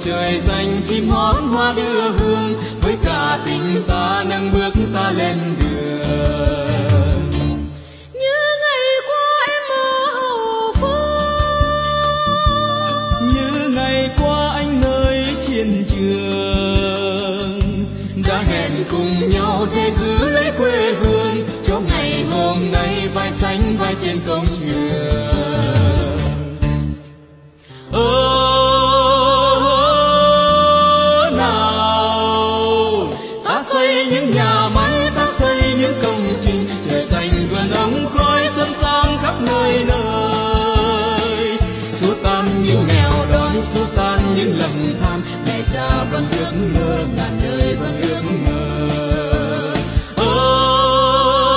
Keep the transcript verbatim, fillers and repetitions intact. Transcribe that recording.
trời xanh chim hót hoa đưa hương, với cả tình ta nâng bước ta lên đường. Như ngày qua em ở hậu phương, như ngày qua anh nơi chiến trường, đã hẹn cùng nhau thế giữ lấy quê hương, cho ngày hôm nay vai xanh vai trên công trường. Ơ nào ta xây những nhà máy, ta xây những công trình, trời xanh vườn ống khói xuân sang khắp nơi nơi, xua tan những nghèo đói, xua tan những lầm than, mẹ cha vẫn ước mơ ngàn đời vẫn